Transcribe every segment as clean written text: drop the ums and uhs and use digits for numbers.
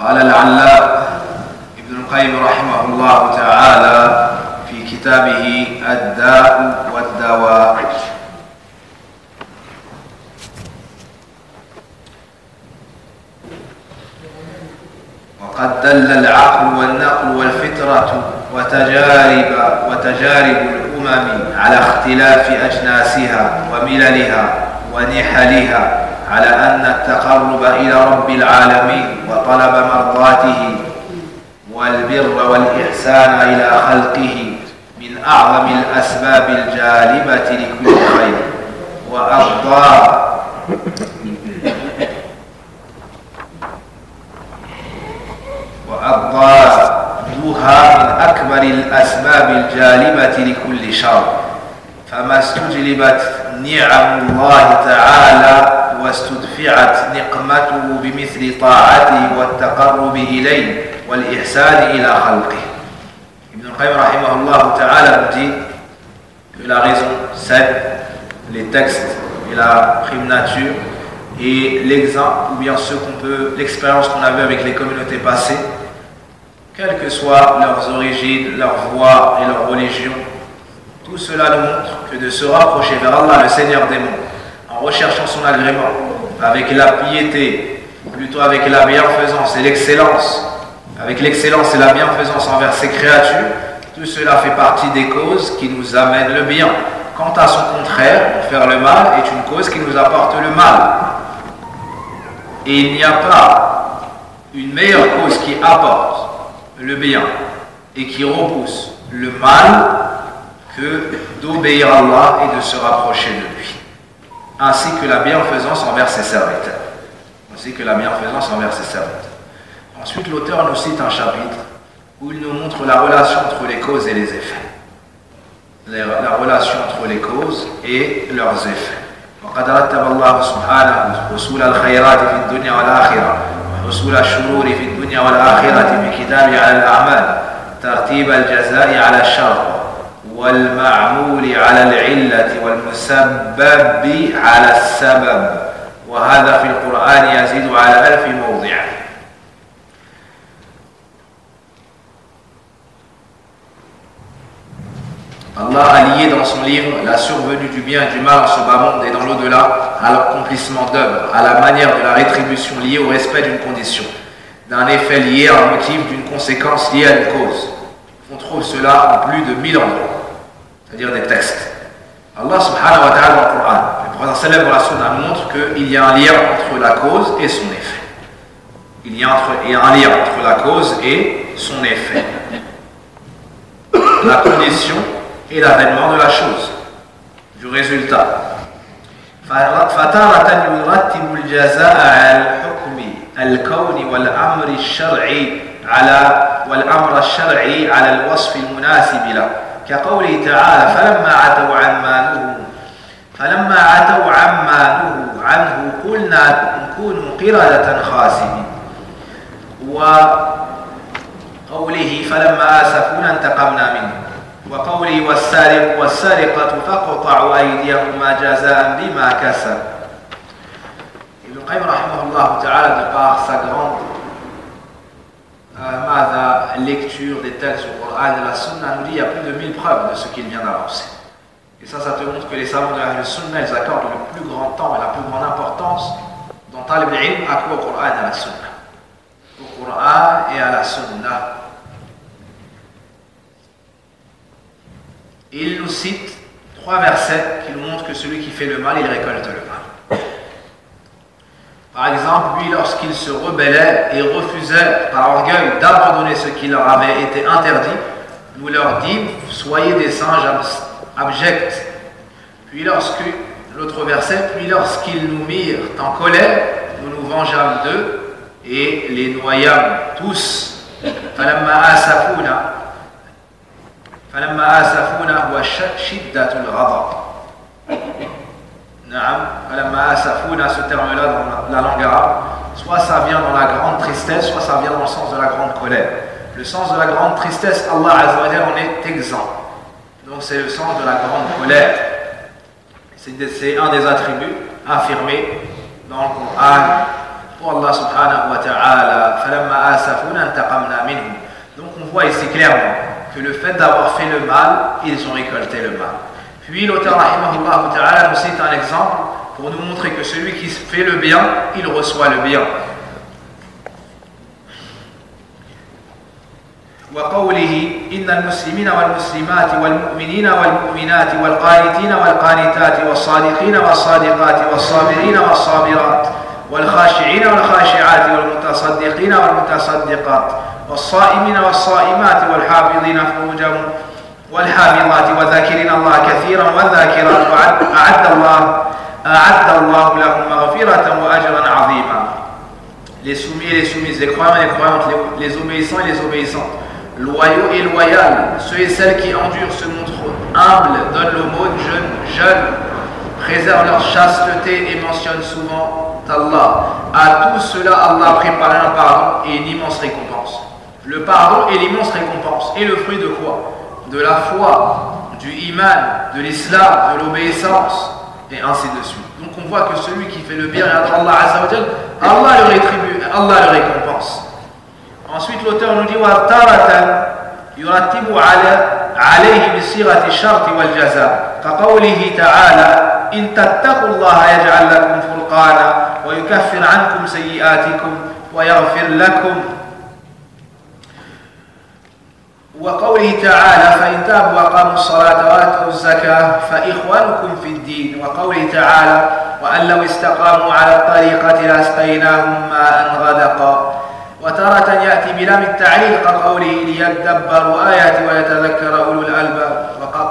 قال العلامة ابن القيم رحمه الله تعالى في كتابه الداء والدواء: وقد دل العقل والنقل والفطرة وتجارب الأمم على اختلاف أجناسها ومللها ونحلها على أن التقرب إلى رب العالمين وطلب مرضاته والبر والإحسان إلى خلقه من أعظم الأسباب الجالبة لكل خير وأضدادها من أكبر الأسباب الجالبة لكل شر، فما استجلبت نعم الله تعالى واستدفعت نقمته بمثل طاعته والتقرب إليه والإحسان إلى خلقه. Ibn al-Qayyim rahimahullah ta'ala nous dit que la raison cède les textes et la prime nature et l'exemple ou bien l'expérience qu'on a vue avec les communautés passées, quelles que soient leurs origines, leur voie et leur religion, tout cela nous montre que de se rapprocher vers Allah, le Seigneur des mondes, en recherchant son agrément, avec la piété, ou plutôt avec la bienfaisance et l'excellence, avec l'excellence et la bienfaisance envers ses créatures, tout cela fait partie des causes qui nous amènent le bien. Quant à son contraire, faire le mal est une cause qui nous apporte le mal. Et il n'y a pas une meilleure cause qui apporte le bien et qui repousse le mal que d'obéir à Allah et de se rapprocher de lui, ainsi que la bienfaisance envers ses serviteurs. Ensuite, l'auteur nous cite un chapitre où il nous montre la relation entre les causes et les effets. La relation entre les causes et leurs effets. وقد رتب الله سبحانه حصول الخيرات في الدنيا والآخرة وحصول الشرور في الدنيا والآخرة في كتابه على الأعمال ترتيب الجزاء على الشر والمعمول على العلة والمسبب على السبب، وهذا في القرآن يزيد على 1000 موضع. Allah a lié dans son livre la survenue du bien et du mal en ce bas monde et dans l'au-delà à l'accomplissement d'œuvres, à la manière de la rétribution liée au respect d'une condition, d'un effet lié à un motif, d'une conséquence liée à une cause. On trouve cela en plus de 1000 endroits, c'est-à-dire des textes. Allah subhanahu wa ta'ala dans le Coran, le prophète sallallahu alayhi wa sallam nous montre qu'il y a un lien entre la cause et son effet. Il y a un lien entre la cause et son effet. La condition et l'avènement de la chose, du résultat. فتارة يرتب الجزاء على الحكم الكوني والأمر الشرعي على الوصف المناسب له، كقوله تعالى: فلما عتوا عما نهوا عنه قلنا كونوا قردة خاسئين، وقوله فلما آسفونا انتقمنا منهم، وقوله والسارق والسارقة فاقطعوا أيديهما جزاء بما كسبوا. Ibn al-Qayyim rahimahullah ta'ala, de par sa grande lecture des textes du Coran et de la Sunna, nous dit qu'il y a plus de 1000 preuves de ce qu'il vient d'avancer. Et ça te montre que les savants de la Sunna, ils accordent le plus grand temps et la plus grande importance dans Talib al-Ilm à quoi? Au Coran et à la Sunna. Au Coran et à la Sunna. Et il nous cite 3 versets qui nous montrent que celui qui fait le mal, il récolte le mal. Par exemple, lui, lorsqu'il se rebellait et refusait par orgueil d'abandonner ce qui leur avait été interdit, nous leur dîmes: soyez des singes abjects. Puis l'autre verset, puis lorsqu'ils nous mirent en colère, nous nous vengeâmes d'eux et les noyâmes tous. فلما آسفونا هو شدة الغضب. فلما آسفونا, ce terme-là dans la langue arabe, soit ça vient dans la grande tristesse, soit ça vient dans le sens de la grande colère. Le sens de la grande tristesse, Allah Azza wa Jalla en est exempt. Donc c'est le sens de la grande colère. C'est un des attributs affirmés dans le Coran pour Allah subhanahu wa ta'ala. فَلَمَّا آسَفُونَا انْتَقَمْنَا مِنْهُمْ. Donc on voit ici clairement que le fait d'avoir fait le mal, ils ont récolté le mal. Puis l'auteur rahimahullah ta'ala nous cite un exemple pour nous montrer que celui qui fait le bien, il reçoit le bien. وقوله إن المسلمين والمسلمات والمؤمنين والمؤمنات والقانتين والقانتات والصادقين والصادقات والصابرين والصابرات والخاشعين والخاشعات والمتصدقين والمتصدقات والصائمين والصائمات والحافظين فروجهم والحافظات وذاكرين الله كثيرا والذاكرات أعد الله لهم مغفرة وأجرا عظيما. Les soumis et les soumises, les croyants et les croyantes, les obéissants et les obéissantes, loyaux et loyales, ceux et celles qui endurent, se montrent humbles, donnent l'aumône, jeûnent, préservent leur chasteté et mentionnent souvent Allah. À tout cela, Allah a préparé un pardon et une immense récompense. Le pardon et l'immense récompense est le fruit de quoi? De la foi, du iman, de l'islam, de l'obéissance, et ainsi de suite. Donc on voit que celui qui fait le bien à Allah Azza wa Jal, Allah le rétribue, Allah le récompense. Ensuite l'auteur nous dit وَتَارَةً يُرَتِّبُ عَلَيْهِ بِصِيغَةِ الشَّرْطِ وَالْجَزَاءِ كَقَوْلِهِ تَعَالَى إِن تَتَّقُوا اللَّهَ يَجْعَلْ لَكُمْ فُرْقَانًا وَيُكَفِّرْ عَنْكُمْ سَيِّئَاتِكُمْ وَيَغْفِرْ لَكُمْ. وقوله تعالى فإن تابوا وأقاموا الصلاة وآتوا الزكاة فإخوانكم في الدين. وقوله تعالى وأن لو استقاموا على الطريقة لأسقيناهم ماء غدقا. وتارة يأتي بلام التعليل كقوله ليدبروا آياته ويتذكر أولو الألباب.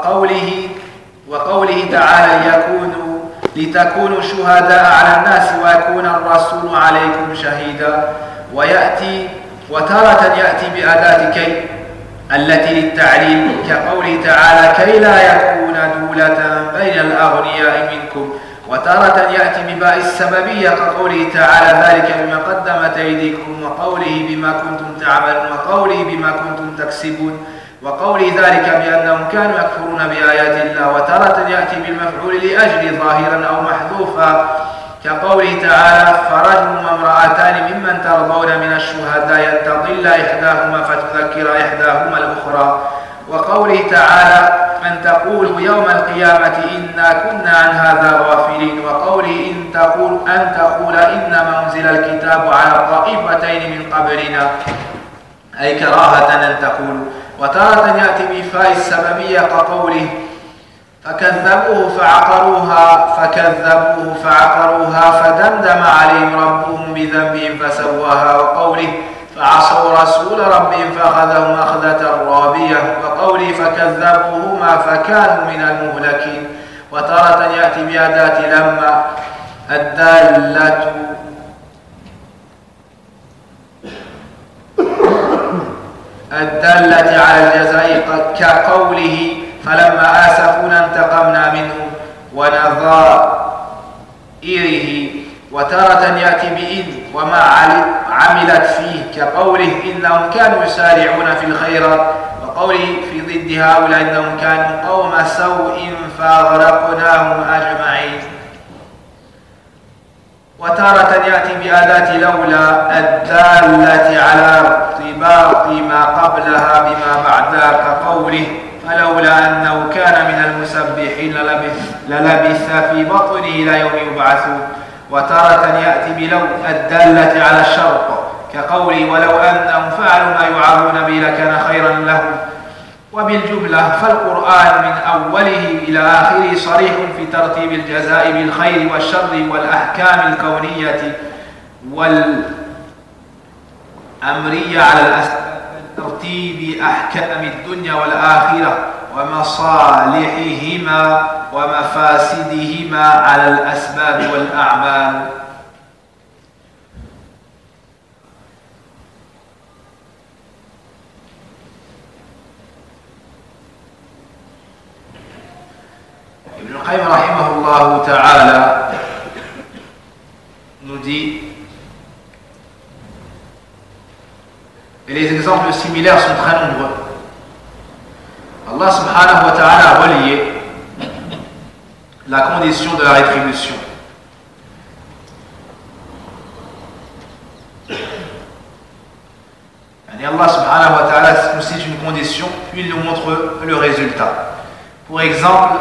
وقوله تعالى لتكونوا شهداء على الناس ويكون الرسول عليكم شهيدا. وتارة يأتي بأداة كي التي للتعليل كقوله تعالى كي لا يكون دولة بين الأغنياء منكم. وتارة يأتي بباء السببية كقوله تعالى ذلك بما قدمت أيديكم وقوله بما كنتم تعملون وقوله بما كنتم تكسبون وقوله ذلك بأنهم كانوا يكفرون بآيات الله. وتارة يأتي بالمفعول لأجل ظاهرا أو محذوفا كقوله تعالى فرجل وامرأتان ممن ترضون من الشهداء أن تضل إحداهما فتذكر إحداهما الأخرى. وقوله تعالى أن تقولوا يوم القيامة إنا كنا عن هذا غافلين. وقوله أن تقول إنما أنزل الكتاب على طائفتين من قبلنا أي كراهة أن تقولوا. وتارة يأتي بفاء السببية كقوله فكذبوه فعقروها فدمدم عليهم ربهم بذنبهم فسواها. وقوله فعصوا رسول ربهم فأخذهم أخذة رابية. وقوله فكذبوهما فكانوا من المهلكين. وتارة يأتي بأداة لما الدالة على الجزاء كقوله فلما آسفونا انتقمنا منهم ونظائره. وتارة يأتي بإن وما عملت فيه كقوله إنهم كانوا يسارعون في الخيرات. وقوله في ضد هؤلاء إنهم كانوا قوم سوء فأغرقناهم أجمعين. وتارة يأتي بأداة لولا الدالة على ارتباط ما قبلها بما بعدها كقوله فلولا أنه كان من المسبحين للبث في بطنه إلى يوم يبعثون. وتارة يأتي بلو الدالة على الشرط كقوله ولو أنهم فعلوا ما يوعظون به لكان خيرا لهم. وبالجملة فالقرآن من أوله إلى آخره صريح في ترتيب الجزاء بالخير والشر والأحكام الكونية والأمرية على الأسباب ترتيب أحكام الدنيا والآخرة ومصالحهما ومفاسدهما على الأسباب والأعمال. Ibn Qayyim rahimahullah ta'ala nous dit, et les exemples similaires sont très nombreux. Allah subhanahu wa ta'ala a relié la condition de la rétribution Et Allah subhanahu wa ta'ala nous cite une condition, puis il nous montre le résultat. Pour exemple,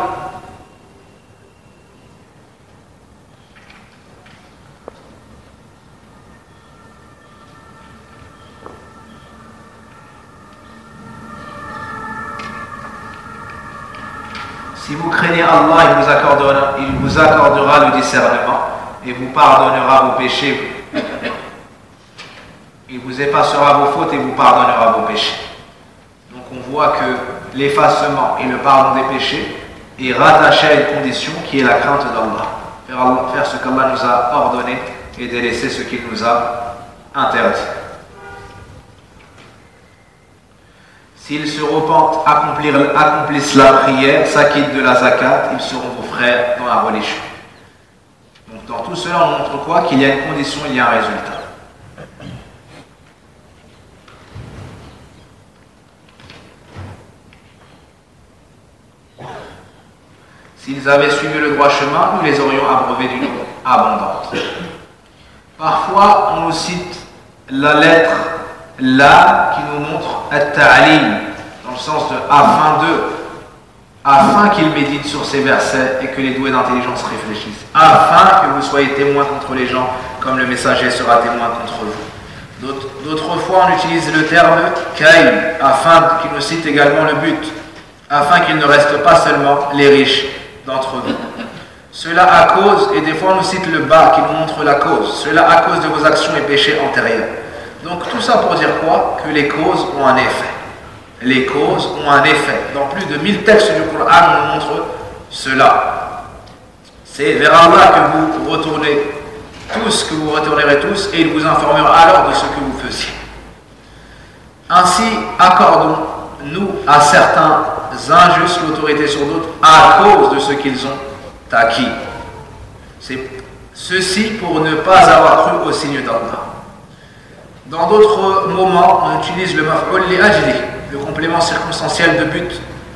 si vous craignez Allah, il vous accordera le discernement et vous pardonnera vos péchés. Il vous effacera vos fautes et vous pardonnera vos péchés. Donc on voit que l'effacement et le pardon des péchés est rattaché à une condition qui est la crainte d'Allah. Faire ce qu'Allah nous a ordonné et délaisser ce qu'il nous a interdit. S'ils se repentent, accomplissent la prière, s'acquittent de la zakat, ils seront vos frères dans la religion. Donc dans tout cela, on montre quoi? Qu'il y a une condition, il y a un résultat. S'ils avaient suivi le droit chemin, nous les aurions abreuvés d'une eau abondante. Parfois, on nous cite la lettre La qui nous montre at-ta'lim, dans le sens de afin qu'ils méditent sur ces versets et que les doués d'intelligence réfléchissent, afin que vous soyez témoins contre les gens, comme le messager sera témoin contre vous. D'autres fois, on utilise le terme kay, afin qu'il nous cite également le but, afin qu'il ne reste pas seulement les riches d'entre vous. Cela à cause, et des fois on nous cite le bas qui nous montre la cause, cela à cause de vos actions et péchés antérieurs. Donc tout ça pour dire quoi? Que les causes ont un effet. Les causes ont un effet. Dans plus de 1000 textes du Coran, on nous montre cela. C'est vers Allah que vous retournez tous, que vous retournerez tous, et il vous informera alors de ce que vous faisiez. Ainsi, accordons-nous à certains injustes l'autorité sur d'autres à cause de ce qu'ils ont acquis. C'est ceci pour ne pas avoir cru au signe d'Allah. Dans d'autres moments, on utilise le maf'ul li ajli, le complément circonstanciel de but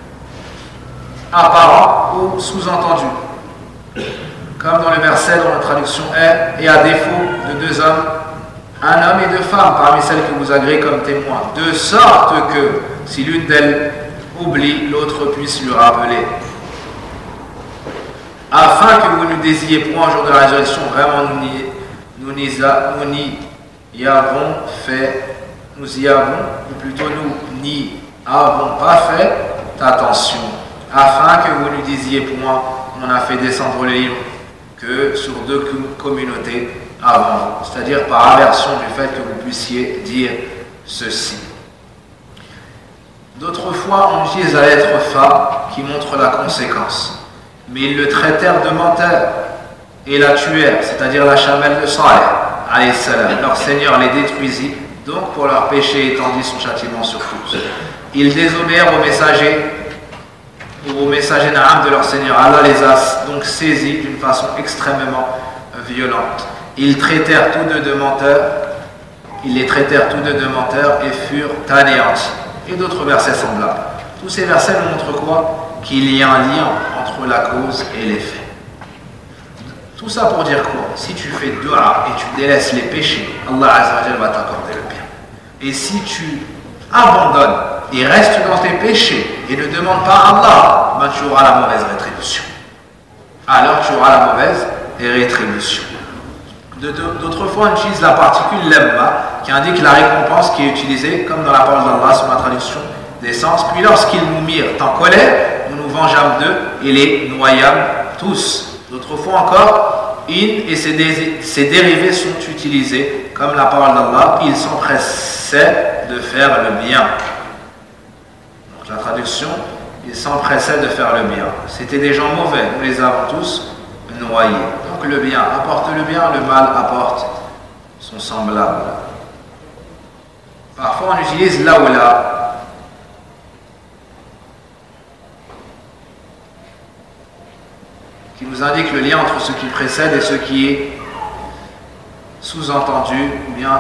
apparent ou sous-entendu. Comme dans le verset dont la traduction est « Et à défaut de deux hommes, un homme et deux femmes parmi celles que vous agréez comme témoins, de sorte que, si l'une d'elles oublie, l'autre puisse lui rappeler. Afin que vous ne désiriez point au jour de la résurrection, vraiment nous y avons fait, nous y avons, ou plutôt nous n'y avons pas fait attention, afin que vous ne disiez point, on a fait descendre le livre que sur deux communautés avant vous, c'est-à-dire par aversion du fait que vous puissiez dire ceci. D'autres fois, on utilise la lettre Fa qui montre la conséquence. Mais ils le traitèrent de menteur et la tuèrent, c'est-à-dire la chamelle de Saleh, alayhi salam. Leur Seigneur les détruisit, donc pour leur péché étendit son châtiment sur tous. Ils désobéirent aux messagers Naam de leur Seigneur. Allah les a donc saisis d'une façon extrêmement violente. Ils les traitèrent tous deux de menteurs et furent anéantis. Et d'autres versets semblables. Tous ces versets nous montrent quoi? Qu'il y a un lien entre la cause et l'effet. Tout ça pour dire quoi? Si tu fais dua et tu délaisses les péchés, Allah Azza wa Jalla va t'accorder le bien. Et si tu abandonnes et restes dans tes péchés et ne demandes pas à Allah, ben tu auras la mauvaise rétribution. Alors tu auras la mauvaise rétribution. D'autres fois, on utilise la particule lemma qui indique la récompense qui est utilisée, comme dans la parole d'Allah sur la traduction des sens. Puis lorsqu'ils nous mirent en colère, nous nous vengeâmes d'eux et les noyâmes tous. D'autres fois encore, in et ses dérivés sont utilisés, comme la parole d'Allah, ils s'empressaient de faire le bien. Donc la traduction, ils s'empressaient de faire le bien. C'était des gens mauvais, nous les avons tous noyés. Donc le bien apporte le bien, le mal apporte son semblable. Parfois on utilise là ou là. Qui nous indique le lien entre ce qui précède et ce qui est sous-entendu, ou bien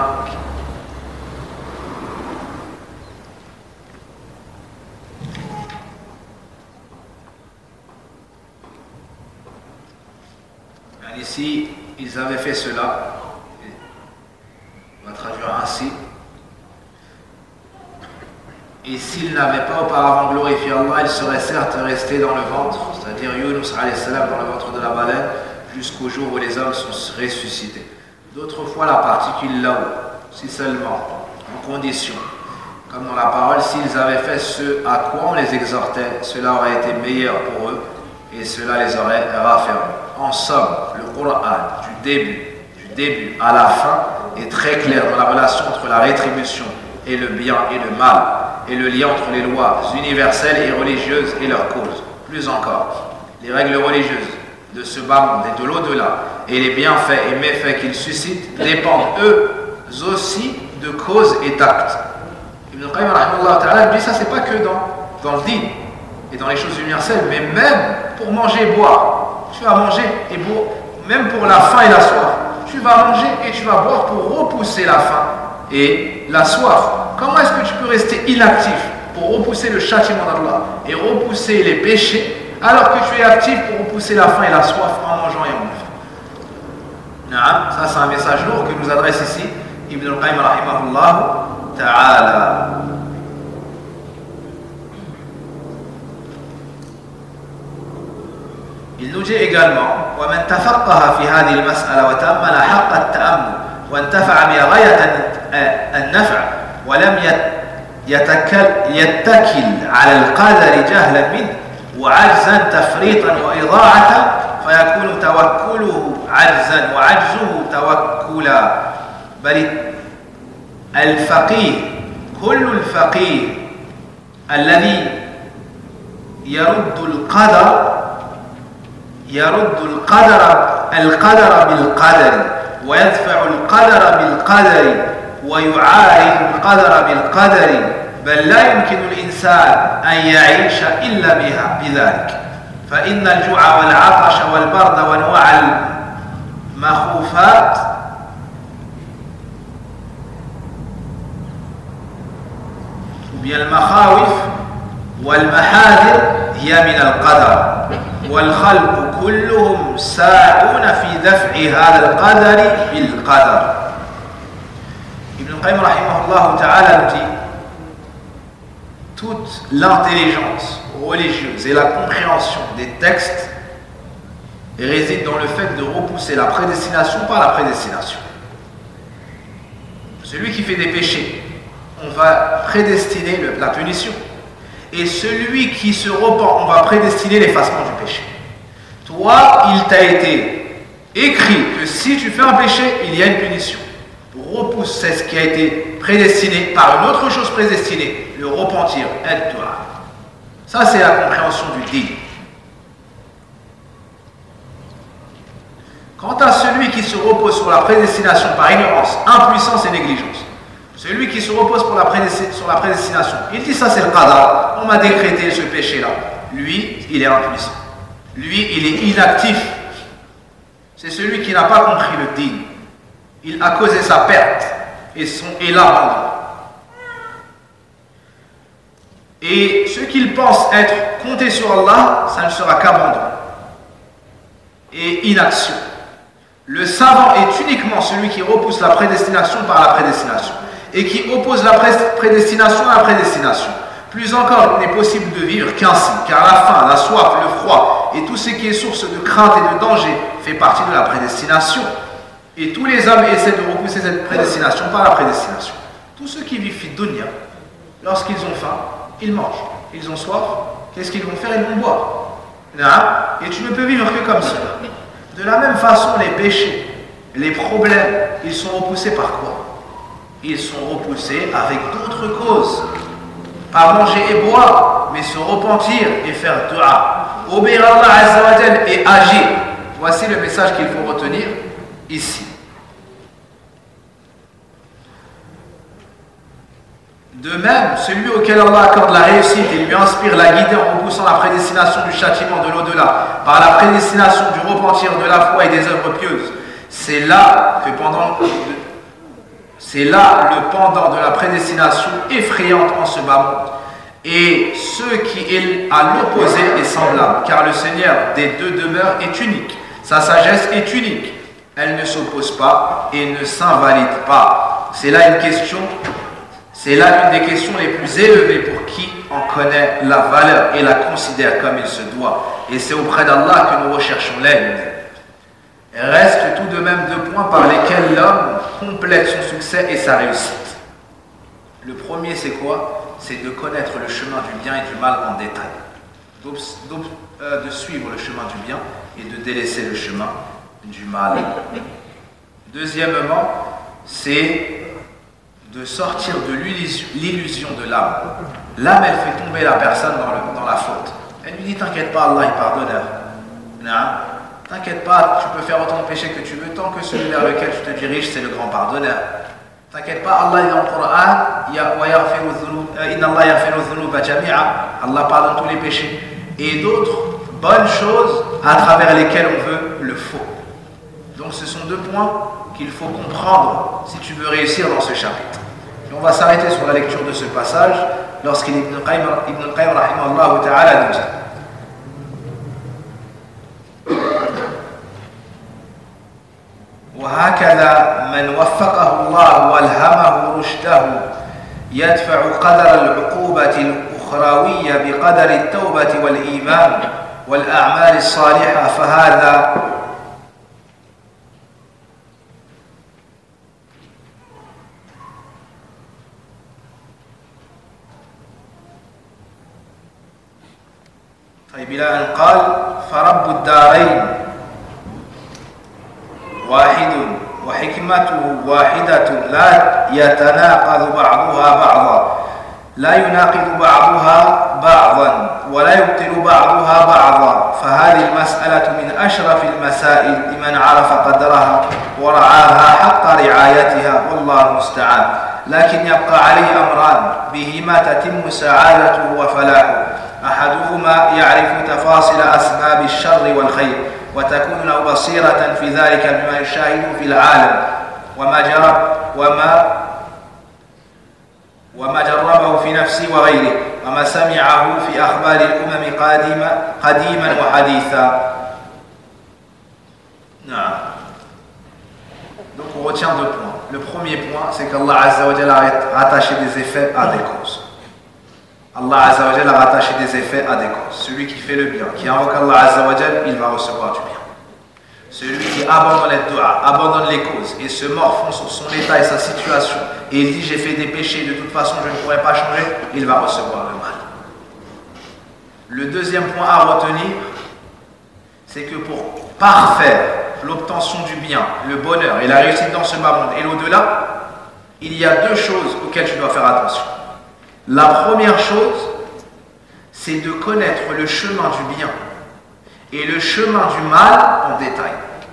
ici, ils avaient fait cela. On va traduire ainsi. Et s'il n'avait pas auparavant glorifié Allah, il serait certes resté dans le ventre, c'est-à-dire Yunus alayhi salam dans le ventre de la baleine, jusqu'au jour où les hommes sont ressuscités. D'autres fois, la particule là-haut, si seulement, en condition, comme dans la parole, s'ils avaient fait ce à quoi on les exhortait, cela aurait été meilleur pour eux et cela les aurait raffermis. En somme, le Coran, du début à la fin, est très clair dans la relation entre la rétribution et le bien et le mal, et le lien entre les lois universelles et religieuses et leurs causes. Plus encore, les règles religieuses de ce bas monde et de l'au-delà, et les bienfaits et méfaits qu'ils suscitent, dépendent eux aussi de causes et d'actes. Ibn Qayyim dit ça, c'est pas que dans le din et dans les choses universelles, mais même pour manger et boire. Tu vas manger et boire, même pour la faim et la soif. Tu vas manger et tu vas boire pour repousser la faim et la soif. Comment est-ce que tu peux rester inactif pour repousser le châtiment d'Allah et repousser les péchés alors que tu es actif pour repousser la faim et la soif en mangeant et en buvant? Ça c'est un message lourd que nous adresse ici Ibn al-Qayyim rahimahullah ta'ala. Il nous dit également وَمَنْ تَفَقَّهَ فِي هَذِهِ الْمَسْأَلَةِ وَتَأَمَّلَ حَقَّ التَّأَمُّلِ وانتفع بها غاية النفع ولم يتكل على القدر جهلا منه وعجزا تفريطا وإضاعة فيكون توكله عجزا وعجزه توكلا. بل الفقيه كل الفقيه الذي يرد القدر بالقدر ويدفع القدر بالقدر ويعارض القدر بالقدر بل لا يمكن الإنسان أن يعيش إلا بذلك فإن الجوع والعطش والبرد وانواع المخوفات المخاوف والمحاذر هي من القدر والخلق كلهم ساعون في دفع هذا القدر بالقدر. Ibn Qayyim rahimahullah ta'ala nous dit toute l'intelligence religieuse et la compréhension des textes réside dans le fait de repousser la prédestination par la prédestination. Celui qui fait des péchés, on va prédestiner la punition. Et celui qui se repent, on va prédestiner l'effacement du péché. Toi, il t'a été écrit que si tu fais un péché, il y a une punition. Repousse ce qui a été prédestiné par une autre chose prédestinée, le repentir, aide-toi. Ça, c'est la compréhension du din. Quant à celui qui se repose sur la prédestination par ignorance, impuissance et négligence, celui qui se repose sur la prédestination, il dit ça c'est le qadar, on m'a décrété ce péché-là. Lui, il est impuissant. Lui, il est inactif. C'est celui qui n'a pas compris le din. Il a causé sa perte et l'abandon. Et ce qu'il pense être compté sur Allah, ça ne sera qu'abandon et inaction. Le savant est uniquement celui qui repousse la prédestination par la prédestination et qui oppose la prédestination à la prédestination. Plus encore, il n'est possible de vivre qu'ainsi, car la faim, la soif, le froid et tout ce qui est source de crainte et de danger fait partie de la prédestination. Et tous les hommes essaient de repousser cette prédestination par la prédestination. Tous ceux qui vivent fi dunya, lorsqu'ils ont faim, ils mangent. Ils ont soif, qu'est-ce qu'ils vont faire? Ils vont boire. Et tu ne peux vivre que comme ça. De la même façon, les péchés, les problèmes, ils sont repoussés par quoi? Ils sont repoussés avec d'autres causes. Pas manger et boire, mais se repentir et faire dua. Obéir à Allah Azza wa Jal et agir. Voici le message qu'il faut retenir ici. De même, celui auquel Allah accorde la réussite et lui inspire la guidée en repoussant la prédestination du châtiment de l'au-delà par la prédestination du repentir, de la foi et des œuvres pieuses, c'est là le pendant de la prédestination effrayante en ce bas monde. Et ce qui est à l'opposé est semblable, car le Seigneur des deux demeures est unique, sa sagesse est unique, elle ne s'oppose pas et ne s'invalide pas. C'est là une question C'est là une des questions les plus élevées pour qui en connaît la valeur et la considère comme il se doit. Et c'est auprès d'Allah que nous recherchons l'aide. Reste tout de même 2 points par lesquels l'homme complète son succès et sa réussite. Le premier, c'est quoi? C'est de connaître le chemin du bien et du mal en détail. De suivre le chemin du bien et de délaisser le chemin du mal. Deuxièmement, c'est de sortir de l'illusion de l'âme. L'âme, elle fait tomber la personne dans la faute. Elle lui dit, t'inquiète pas, Allah est pardonneur. Non, t'inquiète pas, tu peux faire autant de péchés que tu veux, tant que celui vers lequel tu te diriges, c'est le grand pardonneur. T'inquiète pas, Allah est dans le Coran, Allah pardonne tous les péchés. Et d'autres bonnes choses à travers lesquelles on veut le faux. Donc ce sont 2 points qu'il faut comprendre si tu veux réussir dans ce chapitre. Et on va s'arrêter sur la lecture de ce passage lorsqu'Ibn al-Qayyim rahimahullah ta'ala nous dit وهكذا من وفقه الله والهمه رشده يدفع قدر العقوبة الأخروية بقدر التوبة والإيمان والأعمال الصالحة فهذا طيب إلى أن قال فرب الدارين واحد وحكمته واحدة لا يتناقض بعضها بعضا لا يناقض بعضها بعضا ولا يبطل بعضها بعضا فهذه المسألة من أشرف المسائل لمن عرف قدرها ورعاها حق رعايتها والله المستعان لكن يبقى عليه أمران بهما تتم سعادته وفلاحه أحدهما يعرف تفاصيل أسباب الشر والخير وتكون له بصيرة في ذلك بما يشاهده في العالم وما جربه في نفسه وغيره وما سمعه في أخبار الأمم قديما وحديثا. نعم. Donc on retient 2 points. Le premier point, c'est qu'Allah Azza wa Jalla a rattaché des effets à des causes. Allah Azza wa Jalla a rattaché des effets à des causes. Celui qui fait le bien, qui invoque Allah Azza wa Jalla, il va recevoir du bien. Celui qui abandonne les doigts, abandonne les causes et se morfond sur son état et sa situation et il dit j'ai fait des péchés, de toute façon je ne pourrai pas changer, il va recevoir le mal. Le deuxième point à retenir, c'est que pour parfaire l'obtention du bien, le bonheur et la réussite dans ce bas monde et l'au-delà, il y a 2 choses auxquelles tu dois faire attention. La première chose, c'est de connaître le chemin du bien et le chemin du mal en détail.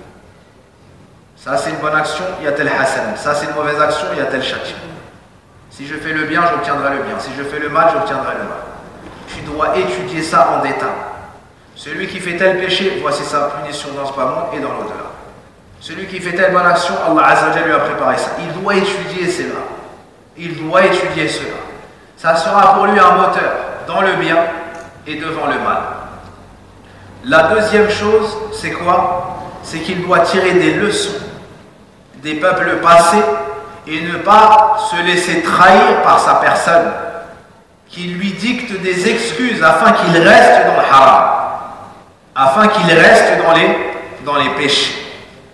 Ça c'est une bonne action, il y a tel hasan. Ça c'est une mauvaise action, il y a tel châtiment. Si je fais le bien, j'obtiendrai le bien. Si je fais le mal, j'obtiendrai le mal. Tu dois étudier ça en détail. Celui qui fait tel péché, voici sa punition dans ce bas monde et dans l'au-delà. Celui qui fait telle bonne action, Allah Azza wa Jalla lui a préparé ça. Il doit étudier cela. Il doit étudier cela. Ça sera pour lui un moteur dans le bien et devant le mal. La deuxième chose, c'est quoi? C'est qu'il doit tirer des leçons des peuples passés et ne pas se laisser trahir par sa personne qui lui dicte des excuses afin qu'il reste dans le haram, afin qu'il reste dans les péchés.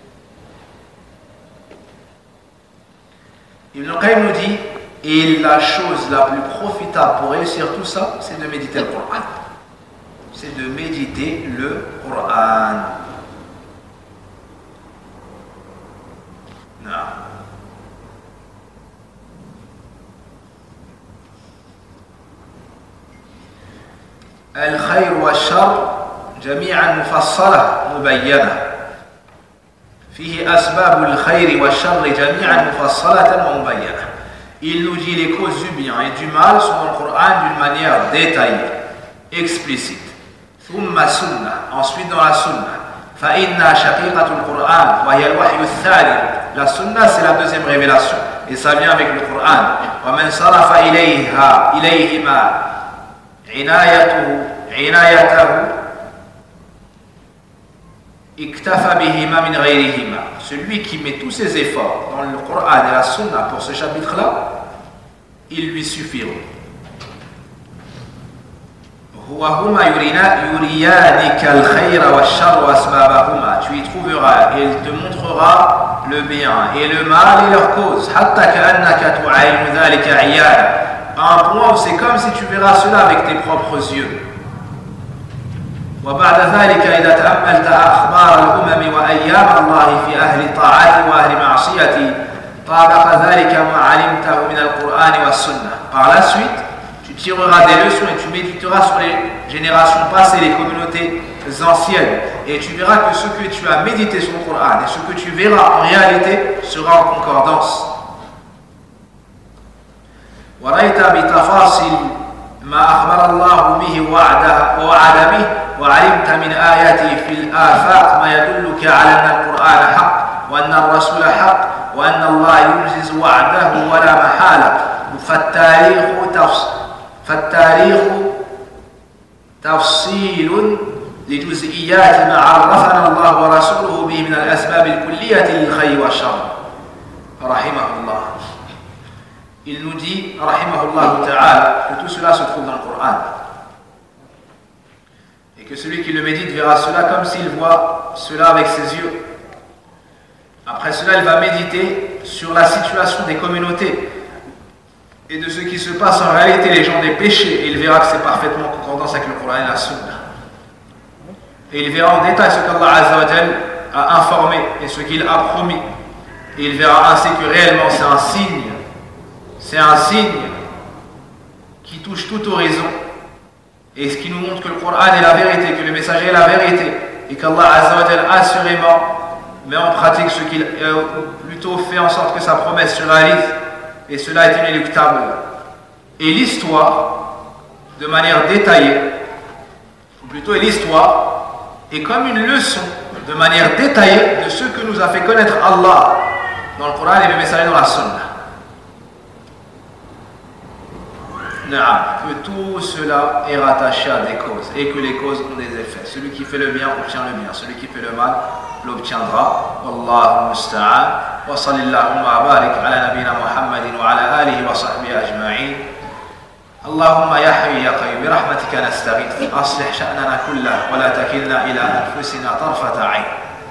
Ibn al-Qayyim nous dit, et la chose la plus profitable pour réussir tout ça, c'est de méditer le Coran. C'est de méditer le Coran. Non. الخير والشر جميعا مفصلة مبينة فيه أسباب الخير والشر جميعا مفصلة ومبينة. Il nous dit les causes du bien et du mal sont dans le Coran d'une manière détaillée, explicite. ثم سنة, ensuite dans la sunna. فإنها شقيقة القرآن وهي الوحي الثاني. La sunna c'est la deuxième révélation et ça vient avec le Coran. ومن صرف إليهما عنايته اكتفى بهما من غيرهما. Celui qui met tous ses efforts dans le Coran et la Sunna pour ce chapitre-là, ils lui suffiront. Tu y trouveras et il te montrera le bien et le mal et leurs causes. À un point où c'est comme si tu verras cela avec tes propres yeux. وبعد ذلك إذا تأملت أخبار الأمم وأيام الله في أهل طاعته وأهل معصيته طابق ذلك ما علمته من القرآن والسنة. Par la suite, tu tireras des leçons et tu méditeras sur les générations passées, les communautés anciennes, et tu verras que ce que tu as médité sur le Coran et ce que tu verras en réalité sera en concordance. ورأيت بتفاصيل ما أخبر الله به ووعد به وعلمت من آياته في الآفاق ما يدلك على أن القرآن حق وأن الرسول حق وأن الله ينجز وعده ولا محالة. فالتاريخ تفصيل لجزئيات ما عرفنا الله ورسوله به من الأسباب الكلية للخير والشر. رحمه الله. Il nous dit, rahimahullah ta'ala, que tout cela se trouve dans le Coran. Et que celui qui le médite verra cela comme s'il voit cela avec ses yeux. Après cela, il va méditer sur la situation des communautés et de ce qui se passe en réalité, les gens des péchés, et il verra que c'est parfaitement en concordance avec le Coran et la Sunna. Et il verra en détail ce qu'Allah Azza wa Jal a informé et ce qu'il a promis. Et il verra ainsi que réellement c'est un signe qui touche tout horizon, et ce qui nous montre que le Coran est la vérité, que le messager est la vérité, et qu'Allah Azza wa Jal assurément met en pratique ce qu'il plutôt fait en sorte que sa promesse se réalise, et cela est inéluctable. Et l'histoire, de manière détaillée, ou plutôt l'histoire, est comme une leçon de manière détaillée de ce que nous a fait connaître Allah dans le Coran et le messager dans la Sunna. Que tout cela est rattaché à des causes et que les causes ont des effets. Celui qui fait le bien obtient le bien, celui qui fait le mal l'obtiendra. Wallahu musta'an. Wa sallallahu wa barik ala nabina Muhammadin wa ala alihi wa sahbihi ajma'in. اللهم يا حي يا قيوم برحمتك نستغيث أصلح شأننا كله ولا تكلنا إلى أنفسنا طرفة عين.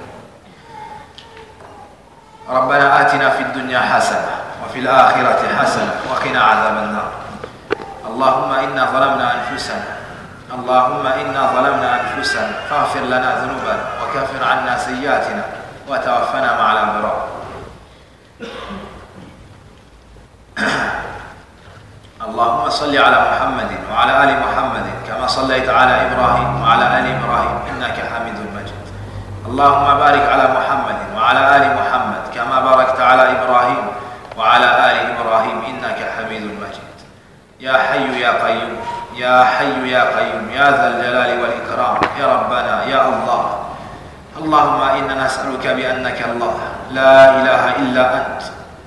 ربنا آتنا في الدنيا حسنة وفي الآخرة حسنة وقنا عذاب النار. اللهم إنا ظلمنا أنفسنا فاغفر لنا ذنوبنا وكفر عنا سيئاتنا وتوفنا مع الأبرار. اللهم صل على محمد وعلى آل محمد كما صليت على إبراهيم وعلى آل إبراهيم إنك حميد مجيد. اللهم بارك على محمد وعلى آل محمد كما باركت على إبراهيم وعلى آل إبراهيم إنك حميد مجيد. يا حي يا قيوم يا حي يا قيوم يا ذا الجلال والإكرام يا ربنا يا الله. اللهم إنا نسألك بأنك الله لا إله إلا أنت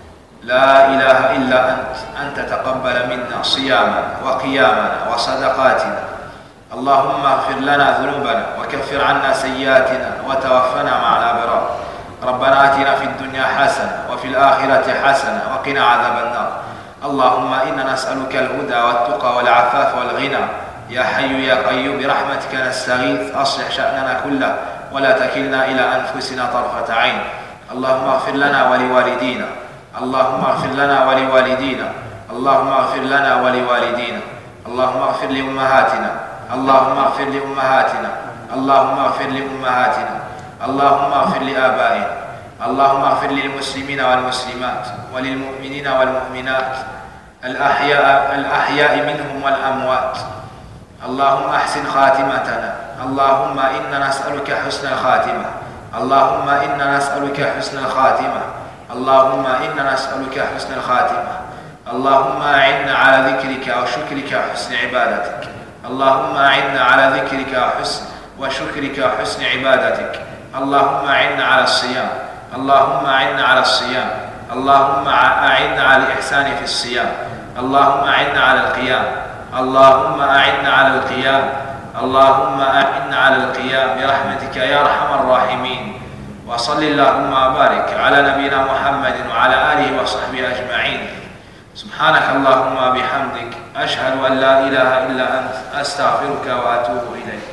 أن تتقبل منا صيامنا وقيامنا وصدقاتنا. اللهم اغفر لنا ذنوبنا وكفر عنا سيئاتنا وتوفنا مع الأبرار. ربنا آتنا في الدنيا حسنة وفي الآخرة حسنة وقنا عذاب النار. اللهم إنا نسألك الهدى والتقى والعفاف والغنى. يا حي يا قيوم برحمتك نستغيث أصلح شأننا كله ولا تكلنا إلى أنفسنا طرفة عين. اللهم اغفر لنا ولوالدينا. اللهم اغفر لنا ولوالدينا. اللهم اغفر لنا ولوالدينا. اللهم اغفر لأمهاتنا. اللهم اغفر لأمهاتنا. اللهم اغفر لأمهاتنا. اللهم اغفر لآبائنا. اللهم اغفر للمسلمين والمسلمات وللمؤمنين والمؤمنات الأحياء منهم والأموات. اللهم أحسن خاتمتنا. اللهم إنا نسألك حسن الخاتمة. اللهم إنا نسألك حسن الخاتمة. اللهم إنا نسألك حسن الخاتمة. اللهم أعنا على ذكرك وشكرك وحسن عبادتك. اللهم أعنا على ذكرك وشكرك وحسن عبادتك. اللهم أعنا على الصيام. اللهم أعنا على الصيام. اللهم أعنا على الإحسان في الصيام. اللهم أعنا على القيام. اللهم أعنا على القيام. اللهم أعنا على القيام برحمتك يا أرحم الراحمين. وصل اللهم وبارك على نبينا محمد وعلى آله وصحبه أجمعين. سبحانك اللهم وبحمدك أشهد أن لا إله إلا أنت أستغفرك وأتوب إليك.